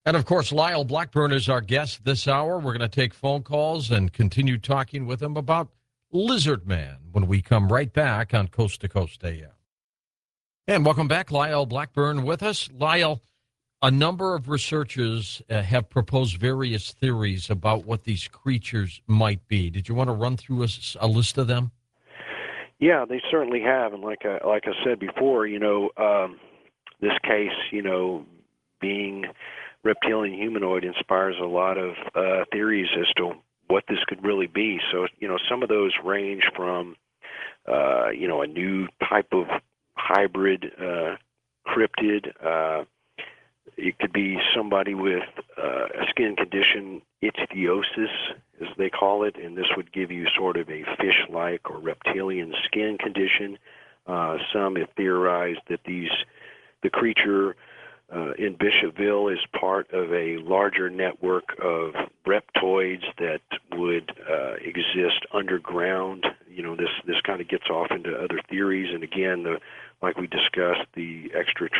And of course, Lyle Blackburn is our guest this hour. We're going to take phone calls and continue talking with him about Lizard Man when we come right back on Coast to Coast AM. And welcome back, Lyle Blackburn with us. Lyle, a number of researchers have proposed various theories about what these creatures might be. Did you want to run through a list of them? Yeah, they certainly have, and like I said before, this case, being reptilian humanoid inspires a lot of theories as to what this could really be. So, some of those range from, a new type of hybrid cryptid. It could be somebody with a skin condition, ichthyosis, as they call it, and this would give you sort of a fish-like or reptilian skin condition. Some have theorized that the creature in Bishopville is part of a larger network of reptoids that would exist underground. This kind of gets off into other theories, and again, like we discussed, the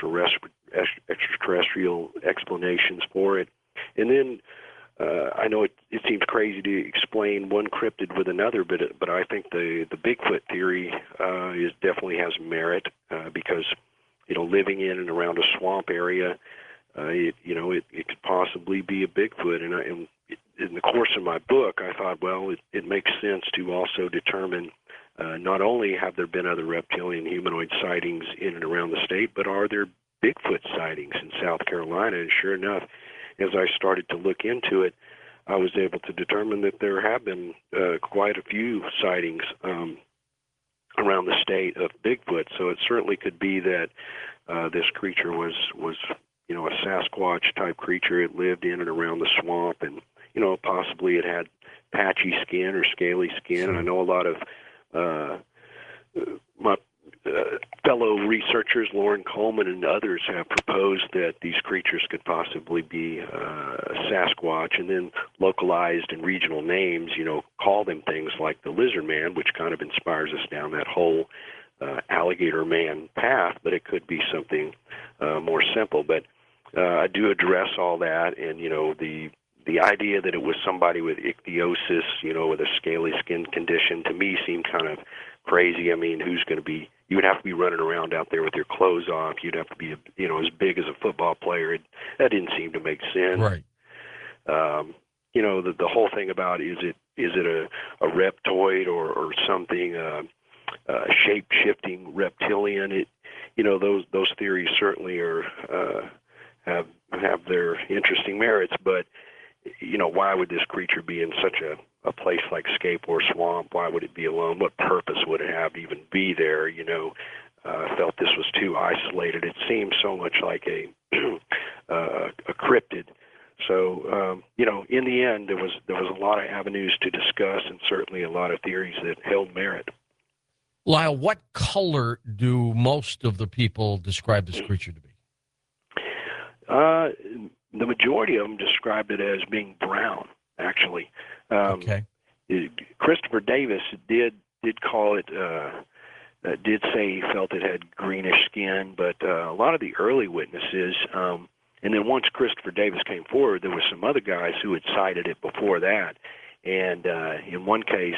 extraterrestrial explanations for it. And then I know it seems crazy to explain one cryptid with another, but I think the Bigfoot theory definitely has merit because living in and around a swamp area, it could possibly be a Bigfoot. And in the course of my book, I thought, well, it makes sense to also determine not only have there been other reptilian humanoid sightings in and around the state, but are there Bigfoot sightings in South Carolina? And sure enough, as I started to look into it, I was able to determine that there have been quite a few sightings around the state of Bigfoot. So it certainly could be that this creature was a Sasquatch type creature. It lived in and around the swamp, and possibly it had patchy skin or scaly skin. And I know a lot of my fellow researchers, Lauren Coleman and others, have proposed that these creatures could possibly be Sasquatch, and then localized and regional names, call them things like the Lizard Man, which kind of inspires us down that whole alligator man path, but it could be something more simple. But I do address all that, and the idea that it was somebody with ichthyosis, with a scaly skin condition, to me seemed kind of crazy. I mean, who's going to be? You would have to be running around out there with your clothes off. You'd have to be, as big as a football player. That didn't seem to make sense. Right. The whole thing about is it a reptoid or something, shape-shifting reptilian? Those theories certainly have their interesting merits, but why would this creature be in such a place like Scape or Swamp? Why would it be alone? What purpose would it have to even be there? I felt this was too isolated. It seemed so much like a cryptid. So, in the end, there was a lot of avenues to discuss, and certainly a lot of theories that held merit. Lyle, what color do most of the people describe this creature to be? The majority of them described it as being brown, actually. Okay. Christopher Davis did call it, did say he felt it had greenish skin, but a lot of the early witnesses, and then once Christopher Davis came forward, there were some other guys who had cited it before that. And in one case,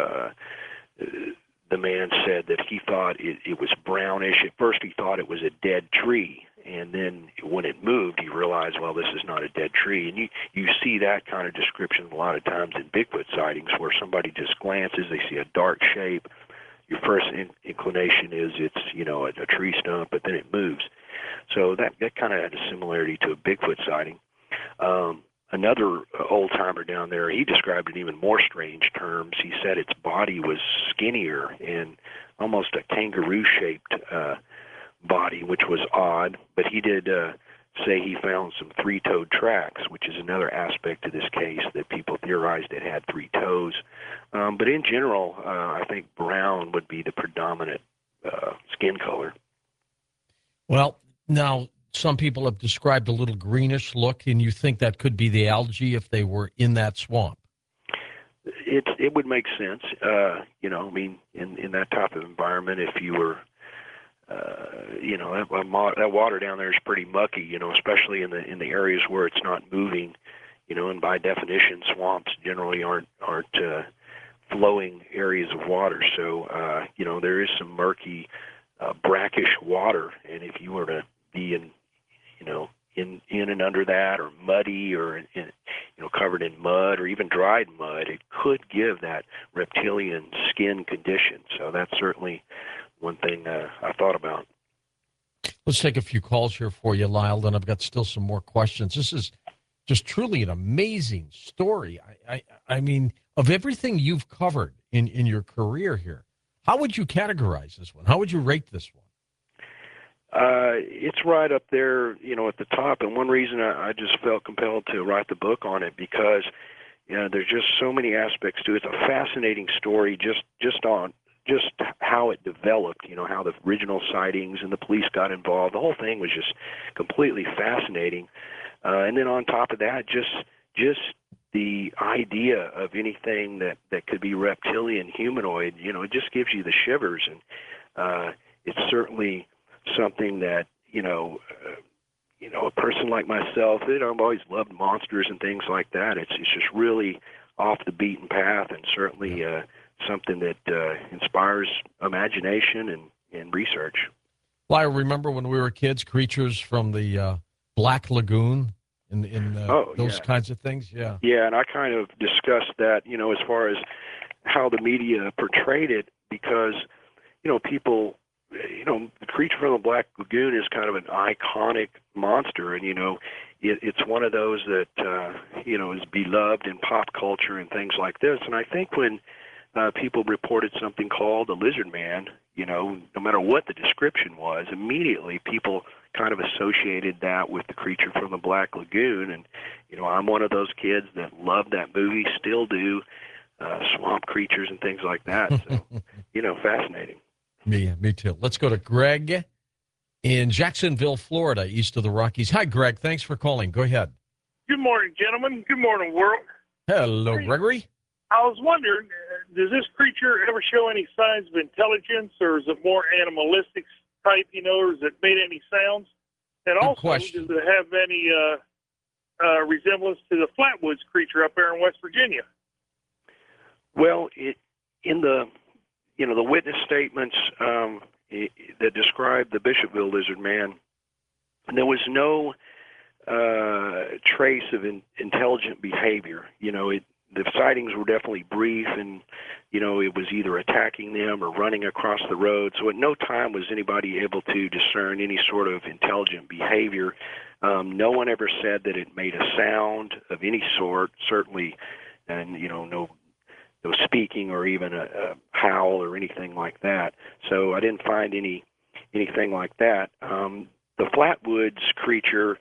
the man said that he thought it was brownish. At first he thought it was a dead tree, and then when it moved, he realized, well, this is not a dead tree. And you see that kind of description a lot of times in Bigfoot sightings, where somebody just glances, they see a dark shape. Your first inclination is it's, a tree stump, but then it moves. So that kind of had a similarity to a Bigfoot sighting. Another old-timer down there, he described it in even more strange terms. He said its body was skinnier and almost a kangaroo-shaped body, which was odd. But he did say he found some three-toed tracks, which is another aspect to this case, that people theorized it had three toes. But in general, I think brown would be the predominant skin color. Well, now, some people have described a little greenish look, and you think that could be the algae if they were in that swamp? It would make sense. In that type of environment, if you were that water down there is pretty mucky, especially in the areas where it's not moving, and by definition, swamps generally aren't flowing areas of water. So, there is some murky, brackish water, and if you were to be in and under that, or muddy, or covered in mud, or even dried mud, it could give that reptilian skin condition. So that's certainly one thing I thought about. Let's take a few calls here for you, Lyle, and I've got still some more questions. This is just truly an amazing story. I mean, of everything you've covered in your career here, how would you categorize this one? How would you rate this one? It's right up there, at the top. And one reason I just felt compelled to write the book on it, because there's just so many aspects to it. It's a fascinating story, just how it developed. How the original sightings and the police got involved. The whole thing was just completely fascinating. And then on top of that, just the idea of anything that could be reptilian, humanoid, it just gives you the shivers. And it's certainly something that, a person like myself, I've always loved monsters and things like that. It's just really off the beaten path, and certainly something that inspires imagination and research. Well, I remember when we were kids, creatures from the Black Lagoon in those kinds of things. Yeah. Yeah, and I kind of discussed that, as far as how the media portrayed it, because, people, the creature from the Black Lagoon is kind of an iconic monster, and, it's one of those that, is beloved in pop culture and things like this. And I think when people reported something called the Lizard Man, no matter what the description was, immediately people kind of associated that with the creature from the Black Lagoon. And, I'm one of those kids that loved that movie, still do, swamp creatures and things like that. So, fascinating. Me too. Let's go to Greg in Jacksonville, Florida, east of the Rockies. Hi, Greg. Thanks for calling. Go ahead. Good morning, gentlemen. Good morning, world. Hello, Gregory. I was wondering, does this creature ever show any signs of intelligence, or is it more animalistic type, or does it make any sounds? And Good also, question. does it have any resemblance to the Flatwoods creature up there in West Virginia? Well, in the witness statements that describe the Bishopville Lizard Man, there was no trace of intelligent behavior. The sightings were definitely brief, and it was either attacking them or running across the road. So at no time was anybody able to discern any sort of intelligent behavior. No one ever said that it made a sound of any sort, certainly, and no speaking or even a howl or anything like that. So I didn't find anything like that. The Flatwoods creature,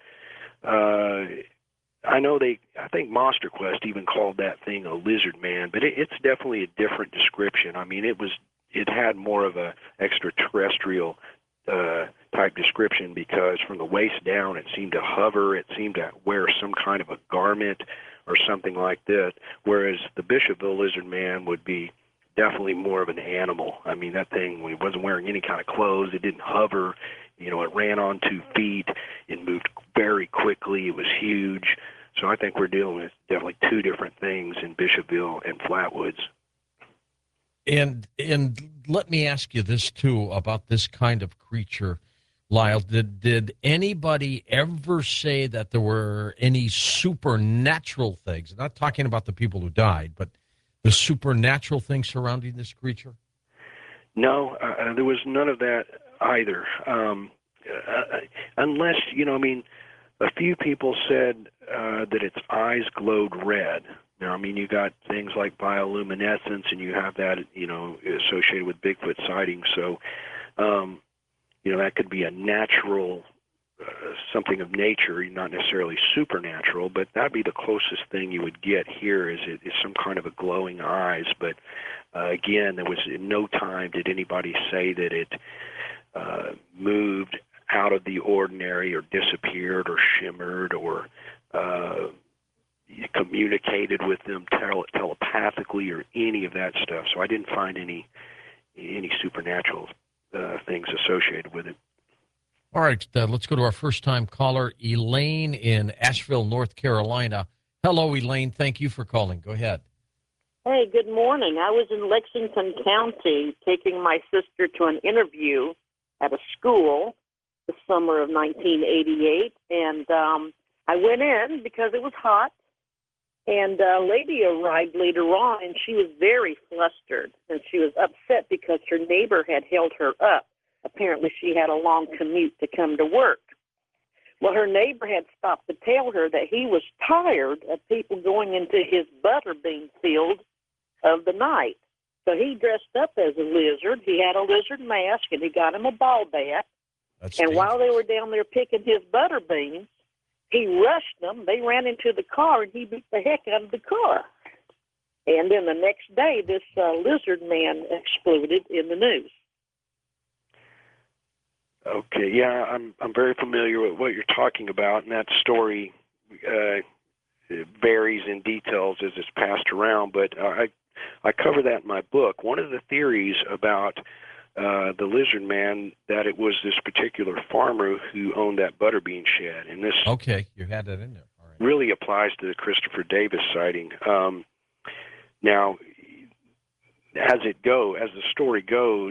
I think Monster Quest even called that thing a lizard man, but it's definitely a different description. I mean, it had more of a extraterrestrial type description, because from the waist down it seemed to hover, it seemed to wear some kind of a garment or something like that, whereas the Bishopville Lizard Man would be definitely more of an animal. I mean, that thing, it wasn't wearing any kind of clothes, it didn't hover, it ran on 2 feet, it moved very quickly, it was huge. So I think we're dealing with definitely 2 different things in Bishopville and Flatwoods. And let me ask you this too about this kind of creature, Lyle. Did anybody ever say that there were any supernatural things? I'm not talking about the people who died, but the supernatural things surrounding this creature? No, there was none of that either. Unless, a few people said that its eyes glowed red. Now, you got things like bioluminescence, and you have that, associated with Bigfoot sightings. So, that could be a natural, something of nature, not necessarily supernatural, but that'd be the closest thing you would get here is some kind of a glowing eyes. But, again, there was in no time did anybody say that it moved out of the ordinary or disappeared or shimmered or communicated with them telepathically or any of that stuff. So I didn't find any supernatural things associated with it. All right, let's go to our first-time caller, Elaine in Asheville, North Carolina. Hello, Elaine. Thank you for calling. Go ahead. Hey, good morning. I was in Lexington County taking my sister to an interview at a school the summer of 1988, and I went in because it was hot, and a lady arrived later on, and she was very flustered, and she was upset because her neighbor had held her up. Apparently, she had a long commute to come to work. Well, her neighbor had stopped to tell her that he was tired of people going into his butter bean field of the night. So he dressed up as a lizard. He had a lizard mask, and he got him a ball bat. And while they were down there picking his butter beans, he rushed them. They ran into the car, and he beat the heck out of the car. And then the next day, this lizard man exploded in the news. Okay, yeah, I'm very familiar with what you're talking about, and that story varies in details as it's passed around, but I cover that in my book. One of the theories about the lizard man, that it was this particular farmer who owned that butterbean shed, and this You had that in there. All right. really applies to the Christopher Davis sighting. Now, as the story goes,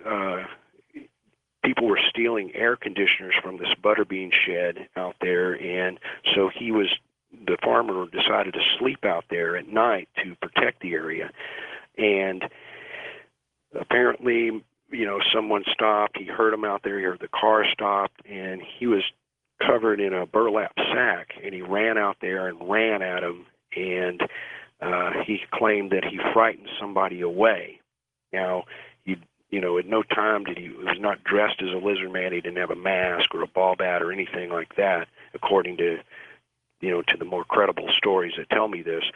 people were stealing air conditioners from this butterbean shed out there, and so the farmer decided to sleep out there at night to protect the area. And apparently, someone stopped. He heard him out there. He heard the car stopped, and he was covered in a burlap sack, and he ran out there and ran at him, and he claimed that he frightened somebody away. Now, at no time he was not dressed as a lizard man. He didn't have a mask or a ball bat or anything like that, according to, to the more credible stories that tell me this.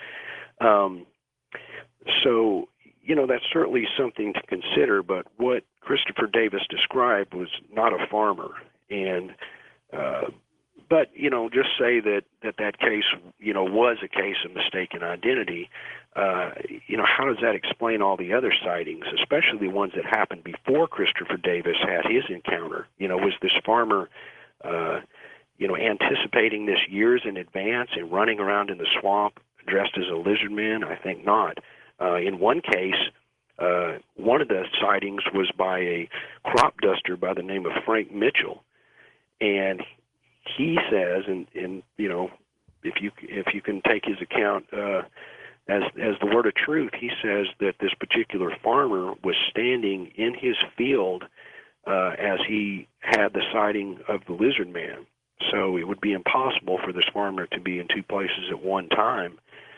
So, that's certainly something to consider, but what Christopher Davis described was not a farmer. And, but, just say that case, was a case of mistaken identity. How does that explain all the other sightings, especially the ones that happened before Christopher Davis had his encounter? Was this farmer, anticipating this years in advance and running around in the swamp dressed as a lizard man? I think not. In one case, one of the sightings was by a crop duster by the name of Frank Mitchell, and he says, and if you can take his account as the word of truth, he says that this particular farmer was standing in his field as he had the sighting of the lizard man. So it would be impossible for this farmer to be in two places at one time.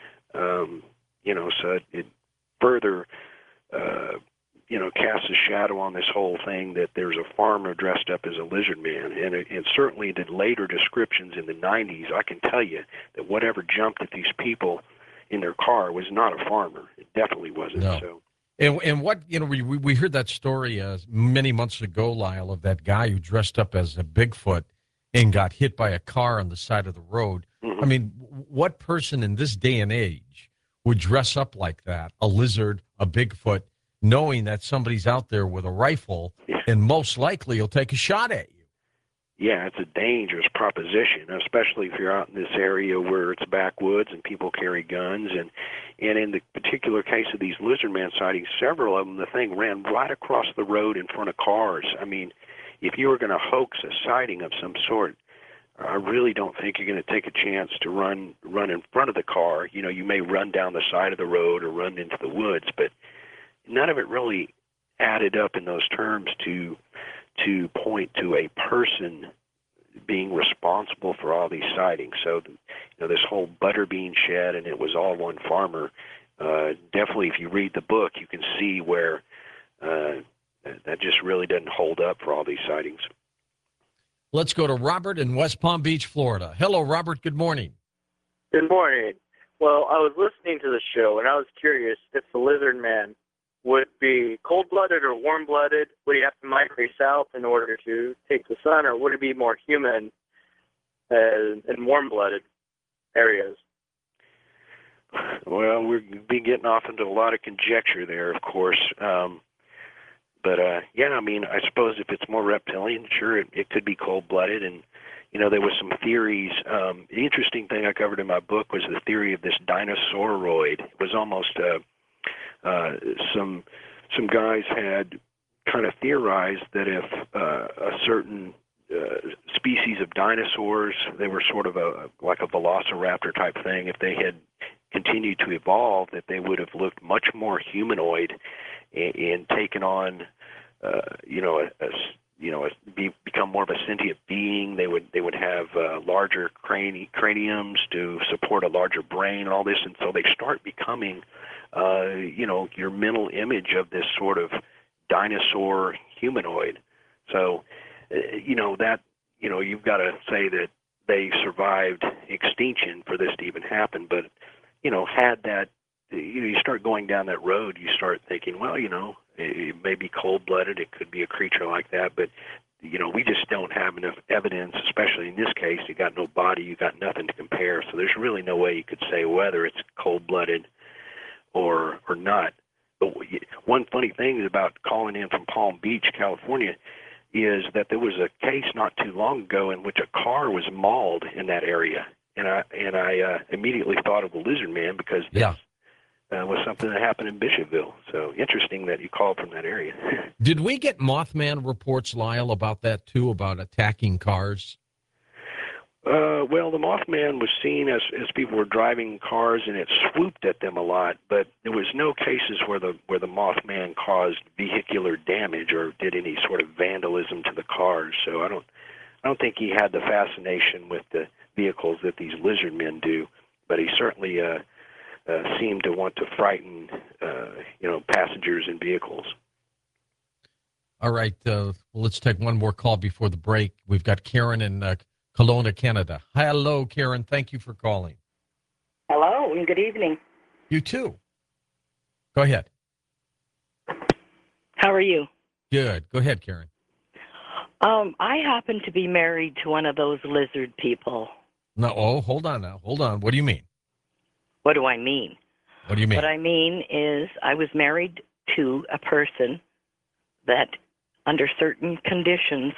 So it further, casts a shadow on this whole thing that there's a farmer dressed up as a lizard man. And certainly the later descriptions in the 90s, I can tell you that whatever jumped at these people in their car was not a farmer. It definitely wasn't. No. So. And what, we heard that story many months ago, Lyle, of that guy who dressed up as a Bigfoot and got hit by a car on the side of the road. Mm-hmm. I mean, what person in this day and age would dress up like that, a lizard, a Bigfoot, knowing that somebody's out there with a rifle and most likely he'll take a shot at you? Yeah, it's a dangerous proposition, especially if you're out in this area where it's backwoods and people carry guns. And in the particular case of these lizard man sightings, several of them, the thing ran right across the road in front of cars. I mean, if you were going to hoax a sighting of some sort, I really don't think you're going to take a chance to run in front of the car. You may run down the side of the road or run into the woods, but none of it really added up in those terms to point to a person being responsible for all these sightings. So, this whole butterbean shed, and it was all one farmer. Definitely, if you read the book, you can see where that just really doesn't hold up for all these sightings. Let's go to Robert in West Palm Beach, Florida. Hello, Robert. Good morning. Good morning. Well, I was listening to the show, and I was curious if the lizard man would be cold-blooded or warm-blooded. Would he have to migrate south in order to take the sun, or would it be more human in warm-blooded areas? Well, we'd be getting off into a lot of conjecture there, of course. But yeah, I mean, I suppose if it's more reptilian, sure, it could be cold-blooded. And there was some theories. The interesting thing I covered in my book was the theory of this dinosauroid. It was almost some guys had kind of theorized that if a certain species of dinosaurs, they were sort of like a velociraptor type thing, if they had continued to evolve, that they would have looked much more humanoid and taken on, become more of a sentient being. They would have larger craniums to support a larger brain and all this, and so they start becoming, your mental image of this sort of dinosaur humanoid. So, you've got to say that they survived extinction for this to even happen. But, had that, you start going down that road, you start thinking, well, it may be cold-blooded, it could be a creature like that, but, we just don't have enough evidence, especially in this case. You got no body, you got nothing to compare, so there's really no way you could say whether it's cold-blooded or not. But one funny thing about calling in from Palm Beach, California, is that there was a case not too long ago in which a car was mauled in that area, and I immediately thought of the Lizard Man because this was something that happened in Bishopville. So interesting that you called from that area. Did we get Mothman reports, Lyle, about that too, about attacking cars? Well, the Mothman was seen as people were driving cars, and it swooped at them a lot. But there was no cases where the Mothman caused vehicular damage or did any sort of vandalism to the cars. So I don't think he had the fascination with the vehicles that these lizard men do. But he certainly seemed to want to frighten, passengers in vehicles. All right, let's take one more call before the break. We've got Karen in Kelowna, Canada. Hello, Karen. Thank you for calling. Hello, and good evening. You too. Go ahead. How are you? Good. Go ahead, Karen. I happen to be married to one of those lizard people. No, hold on now. Hold on. What do you mean? What do I mean? What do you mean? What I mean is I was married to a person that, under certain conditions,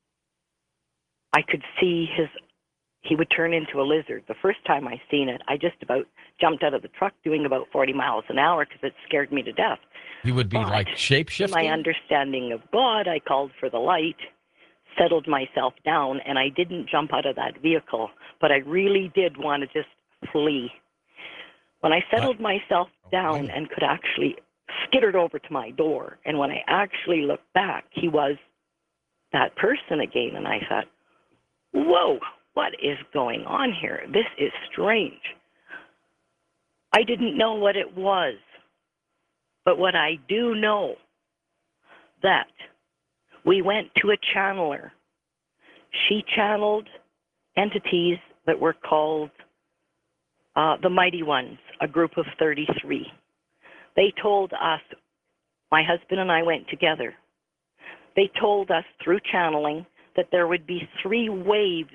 I could see he would turn into a lizard. The first time I seen it, I just about jumped out of the truck doing about 40 miles an hour because it scared me to death. He would be like shape-shifting? My understanding of God, I called for the light, settled myself down, and I didn't jump out of that vehicle, but I really did want to just flee. When I settled myself down and could actually skittered over to my door, and when I actually looked back, he was that person again, and I thought, whoa, what is going on here? This is strange. I didn't know what it was, but what I do know, that we went to a channeler. She channeled entities that were called the Mighty Ones, a group of 33. They told us, my husband and I went together, they told us through channeling that there would be 3 waves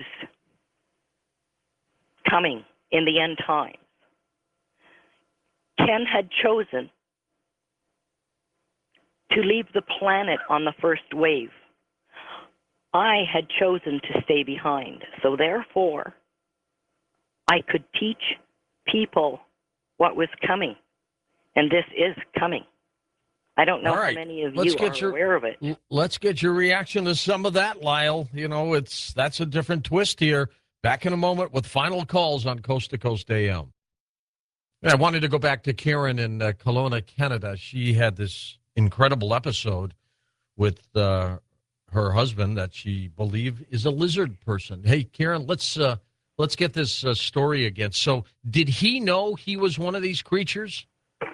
coming in the end times. Ken had chosen to leave the planet on the first wave. I had chosen to stay behind. So therefore, I could teach people what was coming. And this is coming. I don't know how many of you are aware of it. Let's get your reaction to some of that, Lyle. That's a different twist here. Back in a moment with final calls on Coast to Coast AM. I wanted to go back to Karen in Kelowna, Canada. She had this incredible episode with her husband that she believed is a lizard person. Hey, Karen, let's get this story again. So did he know he was one of these creatures?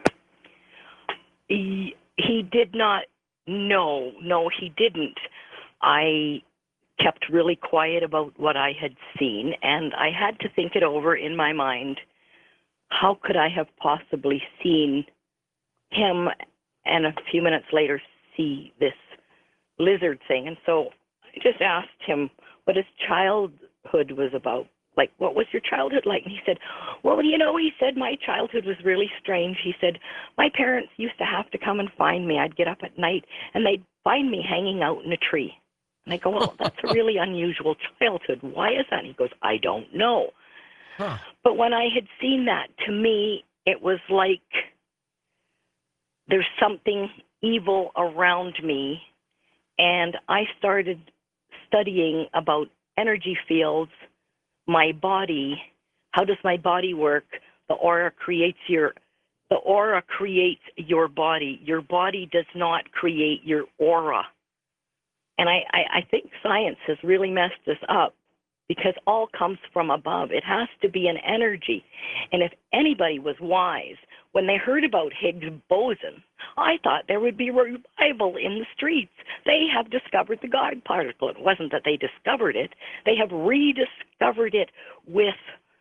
He did not know. No, he didn't. I kept really quiet about what I had seen, and I had to think it over in my mind. How could I have possibly seen him and a few minutes later see this lizard thing? And so I just asked him what his childhood was about, like, what was your childhood like? And he said, well, you know, he said, my childhood was really strange. He said, my parents used to have to come and find me. I'd get up at night, and they'd find me hanging out in a tree. And I go, well, that's a really unusual childhood. Why is that? And he goes, I don't know. Huh. But when I had seen that, to me, it was like there's something evil around me. And I started studying about energy fields, my body. How does my body work? The aura creates your body. Your body does not create your aura. And I think science has really messed us up, because all comes from above. It has to be an energy. And if anybody was wise, when they heard about Higgs boson, I thought there would be revival in the streets. They have discovered the God particle. It wasn't that they discovered it. They have rediscovered it with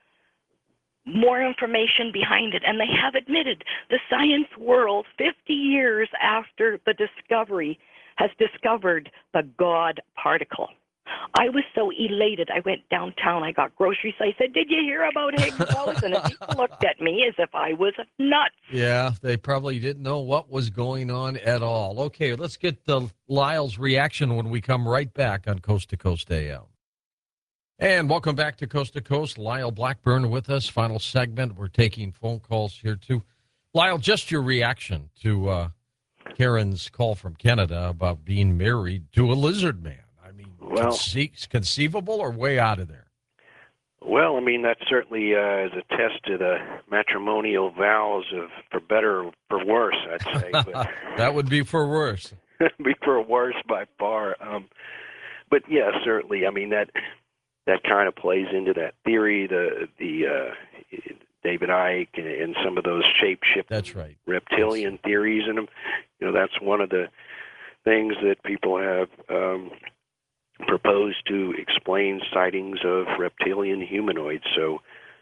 more information behind it. And they have admitted the science world, 50 years after the discovery, has discovered the God particle. I was so elated. I went downtown. I got groceries. I said, did you hear about Higgs boson? And people looked at me as if I was nuts. Yeah, they probably didn't know what was going on at all. Okay, let's get Lyle's reaction when we come right back on Coast to Coast AM. And welcome back to Coast to Coast. Lyle Blackburn with us. Final segment. We're taking phone calls here, too. Lyle, just your reaction to Karen's call from Canada about being married to a lizard man. I mean, Well, conceivable or way out of there? Well, I mean, that certainly is a test to the matrimonial vows of for better or for worse, I'd say. But that would be for worse. be for worse by far. But yeah, certainly. I mean, that kind of plays into that theory, the David Icke and some of those shape-shifting That's right. reptilian theories, and that's one of the things that people have proposed to explain sightings of reptilian humanoids. So,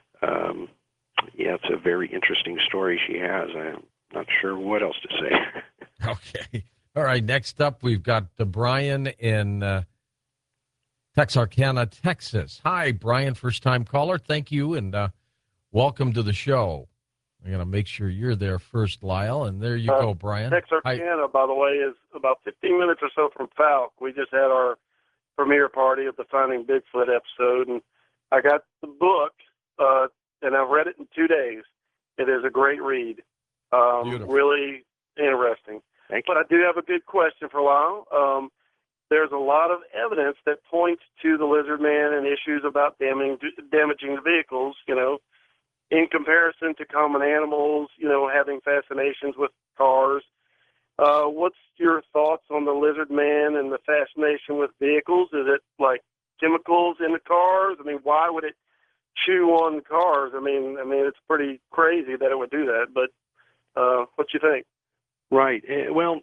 yeah, it's a very interesting story she has. I'm not sure what else to say. Okay. All right. Next up, we've got Brian in Texarkana, Texas. Hi, Brian, first-time caller. Thank you, and welcome to the show. I'm going to make sure you're there first, Lyle, and there you go, Brian. Texarkana, by the way, is about 15 minutes or so from Falk. We just had our premiere party of the Finding Bigfoot episode, and I got the book, and I've read it in 2 days. It is a great read. Really interesting. Thank you. But I do have a good question for Lyle. There's a lot of evidence that points to the lizard man and issues about damaging the vehicles, in comparison to common animals, having fascinations with cars. What's your thoughts on the lizard man and the fascination with vehicles? Is it like chemicals in the cars? I mean, why would it chew on cars? I mean, it's pretty crazy that it would do that, but what you think? Right. Well,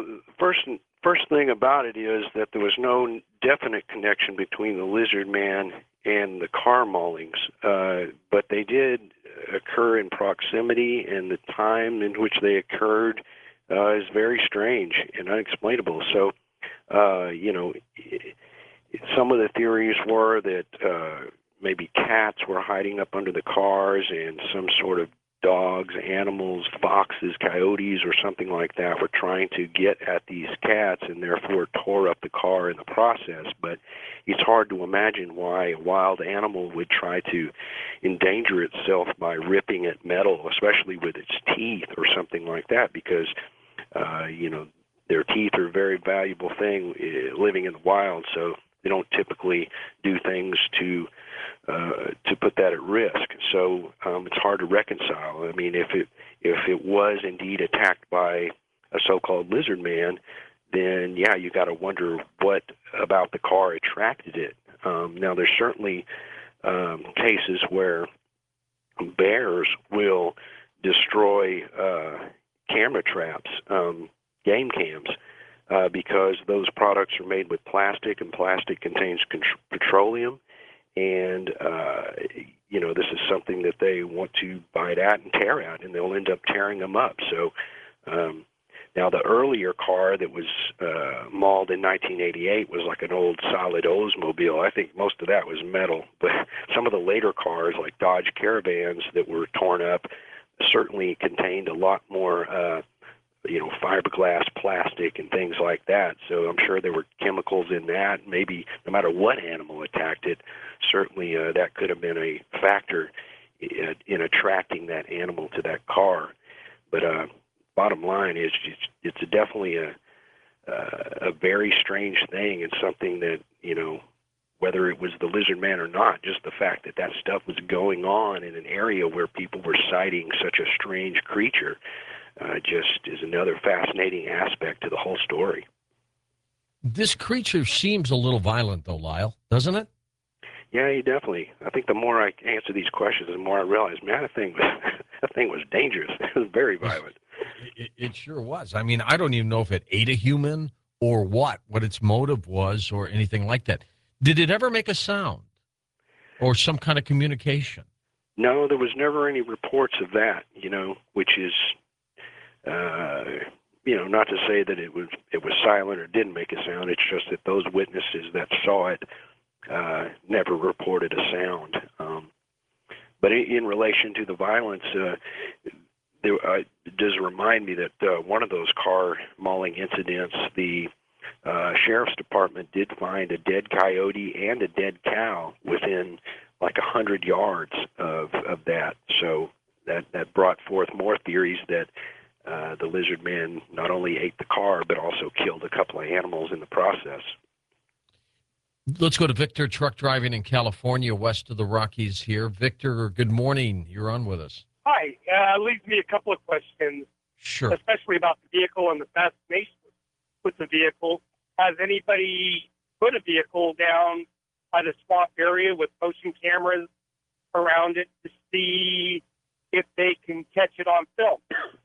first thing about it is that there was no definite connection between the lizard man and the car maulings, but they did occur in proximity, and the time in which they occurred is very strange and unexplainable. So, some of the theories were that maybe cats were hiding up under the cars, and some sort of dogs, animals, foxes, coyotes, or something like that were trying to get at these cats and therefore tore up the car in the process. But it's hard to imagine why a wild animal would try to endanger itself by ripping at metal, especially with its teeth or something like that, because, their teeth are a very valuable thing living in the wild, so they don't typically do things to put that at risk. So it's hard to reconcile. I mean, if it was indeed attacked by a so-called lizard man, then yeah, you got to wonder what about the car attracted it. Now, there's certainly cases where bears will destroy camera traps, game cams, because those products are made with plastic, and plastic contains petroleum. And, this is something that they want to bite at and tear at, and they'll end up tearing them up. So Now, the earlier car that was mauled in 1988 was like an old solid Oldsmobile. I think most of that was metal. But some of the later cars, like Dodge Caravans that were torn up, certainly contained a lot more, fiberglass, plastic, and things like that. So I'm sure there were chemicals in that. Maybe no matter what animal attacked it, certainly that could have been a factor in attracting that animal to that car. But bottom line is, it's definitely a very strange thing, and something that, whether it was the lizard man or not, just the fact that that stuff was going on in an area where people were sighting such a strange creature just is another fascinating aspect to the whole story. This creature seems a little violent, though, Lyle, doesn't it? Yeah, definitely. I think the more I answer these questions, the more I realize, man, that thing was dangerous. It was very violent. It sure was. I mean, I don't even know if it ate a human or what its motive was or anything like that. Did it ever make a sound or some kind of communication? No, there was never any reports of that, which is, not to say that it was silent or didn't make a sound. It's just that those witnesses that saw it never reported a sound. But in relation to the violence, it does remind me that one of those car mauling incidents, the sheriff's department did find a dead coyote and a dead cow within like 100 yards of that. So that brought forth more theories that the lizard man not only ate the car but also killed a couple of animals in the process. Let's go to Victor, truck driving in California, west of the Rockies here. Victor, good morning. You're on with us. Hi. Leaves me a couple of questions, Sure. especially about the vehicle and the fascination with the vehicle. Has anybody put a vehicle down by the swamp area with motion cameras around it to see if they can catch it on film?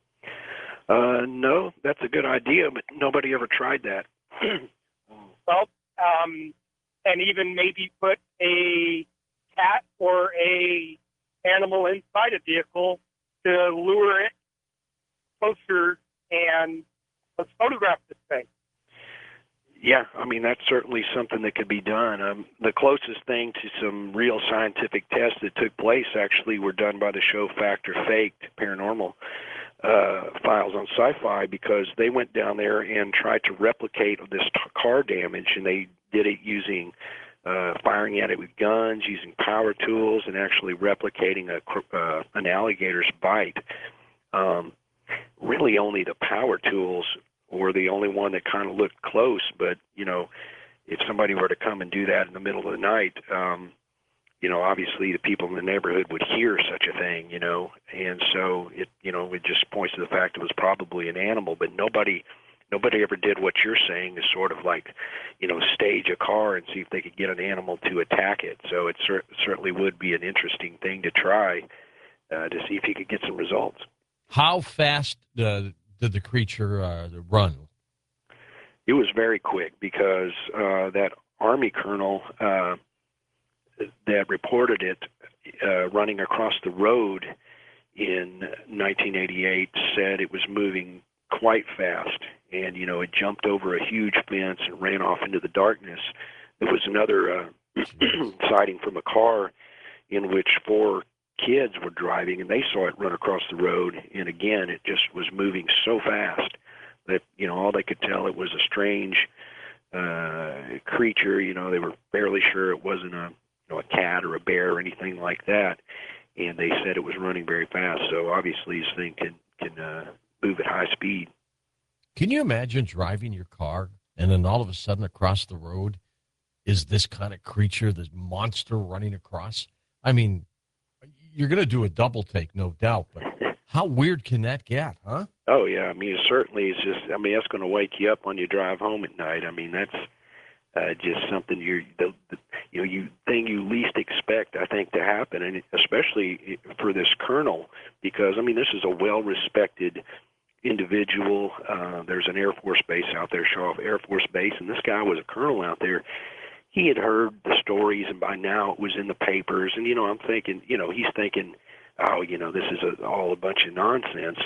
No, that's a good idea, but nobody ever tried that. Well, and even maybe put a cat or a animal inside a vehicle to lure it closer and let's photograph this thing. Yeah, I mean, that's certainly something that could be done. The closest thing to some real scientific tests that took place actually were done by the show Fact or Faked Paranormal Files on Sci-Fi, because they went down there and tried to replicate this car damage, and they did it using firing at it with guns, using power tools, and actually replicating an alligator's bite. Really only the power tools were the only one that kind of looked close, but, if somebody were to come and do that in the middle of the night, obviously the people in the neighborhood would hear such a thing, and so it just points to the fact it was probably an animal, but nobody ever did what you're saying, is sort of like, stage a car and see if they could get an animal to attack it. So it certainly would be an interesting thing to try to see if you could get some results. How fast did the creature run? It was very quick, because that Army colonel that reported it running across the road in 1988 said it was moving quite fast, and it jumped over a huge fence and ran off into the darkness. There was another sighting from a car in which 4 kids were driving, and they saw it run across the road, and again it just was moving so fast that all they could tell, it was a strange creature. They were fairly sure it wasn't a cat or a bear or anything like that, and they said it was running very fast. So obviously this thing can move at high speed. Can you imagine driving your car and then all of a sudden across the road is this kind of creature, this monster running across? I mean, you're going to do a double take, no doubt, but how weird can that get, huh? Oh, yeah. I mean, it certainly is just, that's going to wake you up when you drive home at night. I mean, that's just something you least expect, I think, to happen, and especially for this colonel, because, this is a well-respected individual. There's an Air Force base out there, Shaw Air Force Base, and this guy was a colonel out there. He had heard the stories, and by now it was in the papers, and, I'm thinking, he's thinking, oh, this is all a bunch of nonsense.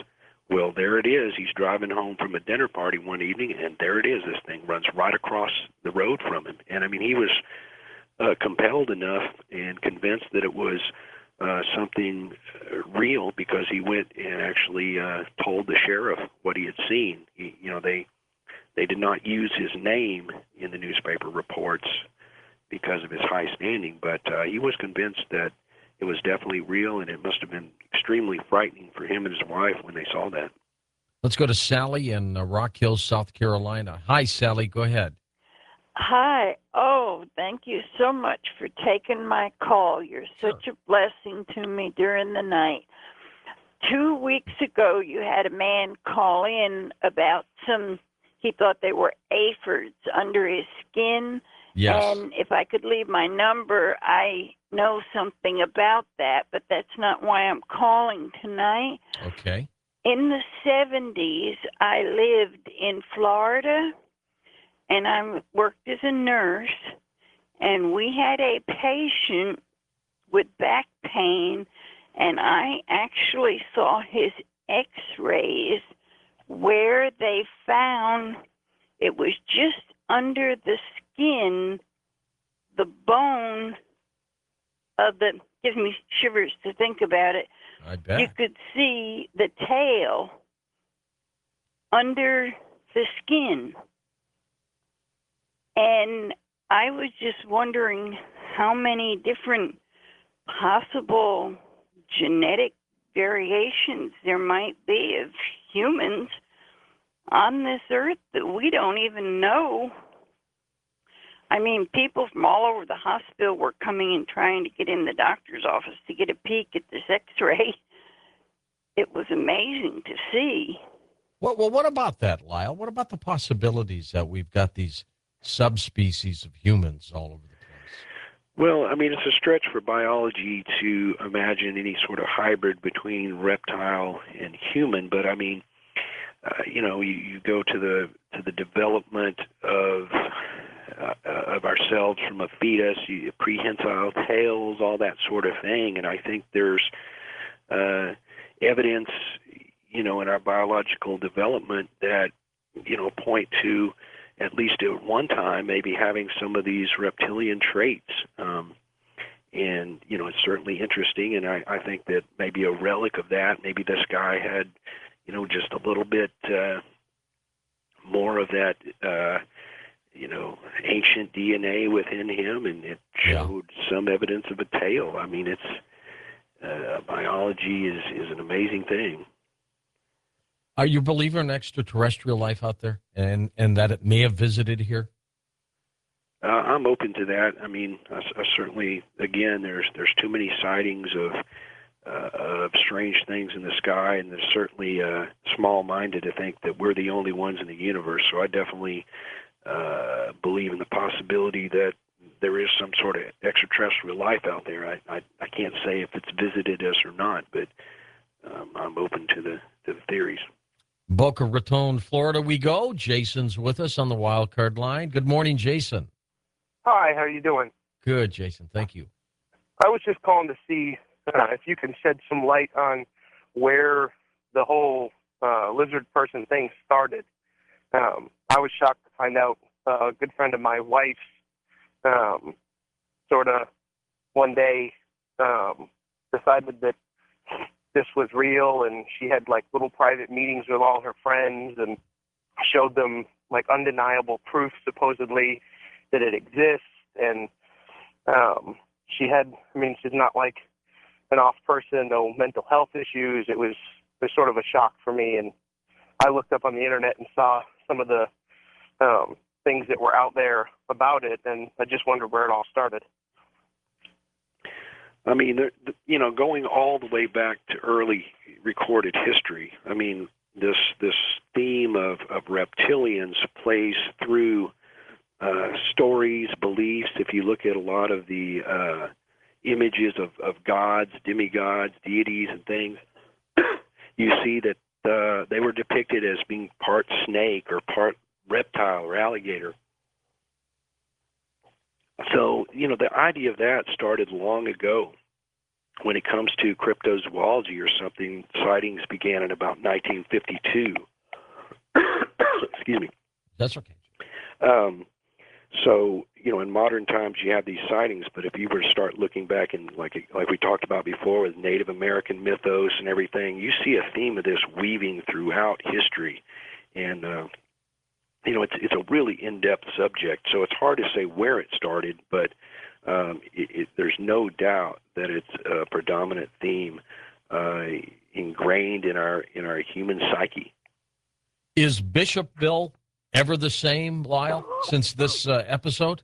Well, there it is. He's driving home from a dinner party one evening, and there it is. This thing runs right across the road from him. And I mean, he was compelled enough and convinced that it was something real, because he went and actually told the sheriff what he had seen. They did not use his name in the newspaper reports because of his high standing, but he was convinced that it was definitely real, and it must have been extremely frightening for him and his wife when they saw that. Let's go to Sally in Rock Hill, South Carolina. Hi, Sally. Go ahead. Hi. Oh, thank you so much for taking my call. You're such a blessing to me during the night. 2 weeks ago, you had a man call in about he thought they were aphids under his skin. Yes. And if I could leave my number, I know something about that, but that's not why I'm calling tonight. Okay. In the 70s, I lived in Florida, and I worked as a nurse, and we had a patient with back pain, and I actually saw his x-rays where they found it was just under the skin, the bone of the, gives me shivers to think about it. I bet. You could see the tail under the skin. And I was just wondering how many different possible genetic variations there might be of humans on this earth that we don't even know. I mean, people from all over the hospital were coming and trying to get in the doctor's office to get a peek at this x-ray. It was amazing to see. Well, what about that, Lyle? What about the possibilities that we've got these subspecies of humans all over the place? Well, I mean, it's a stretch for biology to imagine any sort of hybrid between reptile and human, but I mean, you go to the development of ourselves from a fetus, prehensile tails, all that sort of thing, and I think there's evidence, in our biological development that, point to at least at one time maybe having some of these reptilian traits. And, it's certainly interesting, and I think that maybe a relic of that, maybe this guy had, just a little bit more of that, ancient DNA within him, and it showed some evidence of a tail. I mean, it's biology is an amazing thing. Are you a believer in extraterrestrial life out there, and that it may have visited here? I'm open to that. I mean, I certainly, again, there's too many sightings of strange things in the sky, and there's certainly small-minded to think that we're the only ones in the universe. So I definitely believe in the possibility that there is some sort of extraterrestrial life out there. I can't say if it's visited us or not, but I'm open to the theories. Boca Raton, Florida we go. Jason's with us on the wild card line. Good morning, Jason. Hi, how are you doing? Good, Jason. Thank you. I was just calling to see if you can shed some light on where the whole lizard person thing started. I was shocked to find out a good friend of my wife's sort of one day decided that this was real, and she had like little private meetings with all her friends and showed them like undeniable proof supposedly that it exists. And she's not like an off person, no mental health issues. It was sort of a shock for me, and I looked up on the internet and saw some of the things that were out there about it, and I just wondered where it all started. I mean, going all the way back to early recorded history, I mean, this theme of reptilians plays through stories, beliefs. If you look at a lot of the images of gods, demigods, deities, and things, you see that they were depicted as being part snake or part reptile or alligator. So, the idea of that started long ago. when it comes to cryptozoology or something, sightings began in about 1952. Excuse me. That's okay. So, in modern times you have these sightings, but if you were to start looking back in, like we talked about before with Native American mythos and everything, you see a theme of this weaving throughout history. And, it's a really in-depth subject, so it's hard to say where it started, but there's no doubt that it's a predominant theme ingrained in our human psyche. Is Bishopville ever the same, Lyle, since this episode?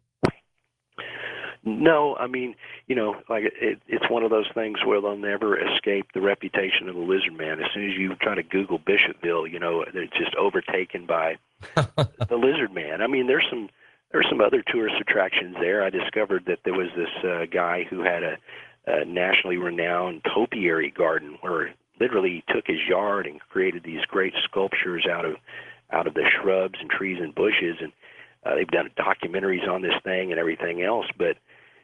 No, I mean, it's one of those things where they'll never escape the reputation of the lizard man. As soon as you try to Google Bishopville, it's just overtaken by the lizard man. I mean, there's some other tourist attractions there. I discovered that there was this guy who had a nationally renowned topiary garden where literally he took his yard and created these great sculptures out of the shrubs and trees and bushes, and they've done documentaries on this thing and everything else. But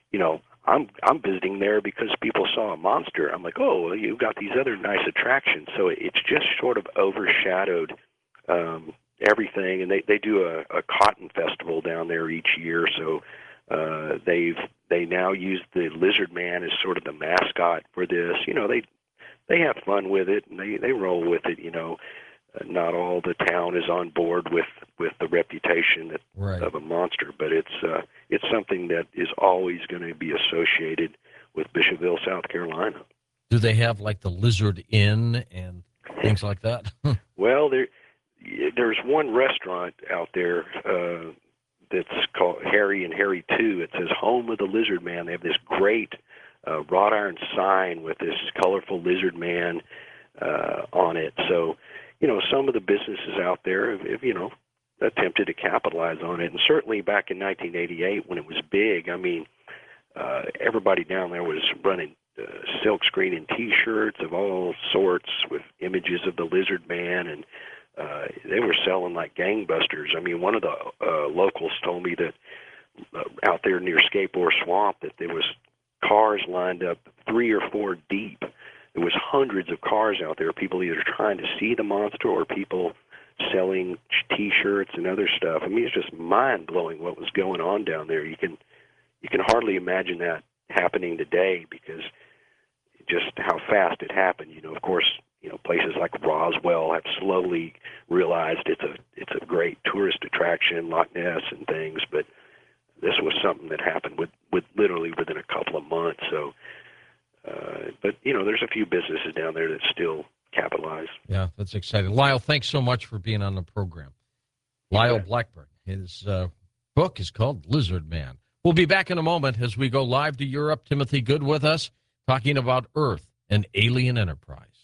I'm visiting there because people saw a monster. I'm like, oh, well, you've got these other nice attractions. So it's just sort of overshadowed everything. And they do a cotton festival down there each year. So they now use the lizard man as sort of the mascot for this. They have fun with it and they roll with it. Not all the town is on board with the reputation of a monster, but it's something that is always going to be associated with Bishopville, South Carolina. Do they have like the Lizard Inn and things like that? Well, there's one restaurant out there that's called Harry and Harry 2. It says Home of the Lizard Man. They have this great wrought iron sign with this colorful lizard man on it. So, some of the businesses out there have attempted to capitalize on it. And certainly back in 1988 when it was big, I mean, everybody down there was running silk screen and T-shirts of all sorts with images of the lizard man, and they were selling like gangbusters. I mean, one of the locals told me that out there near Skateboard Swamp that there was cars lined up 3 or 4 deep. There was hundreds of cars out there, people either trying to see the monster or people selling T-shirts and other stuff. I mean, it's just mind-blowing what was going on down there. You can hardly imagine that happening today because just how fast it happened. Of course, places like Roswell have slowly realized it's a great tourist attraction, Loch Ness and things, but this was something that happened with literally within a couple of months. So. But, there's a few businesses down there that still capitalize. Yeah, that's exciting. Lyle, thanks so much for being on the program. Lyle Blackburn. His book is called Lizard Man. We'll be back in a moment as we go live to Europe. Timothy Good with us, talking about Earth and alien enterprise.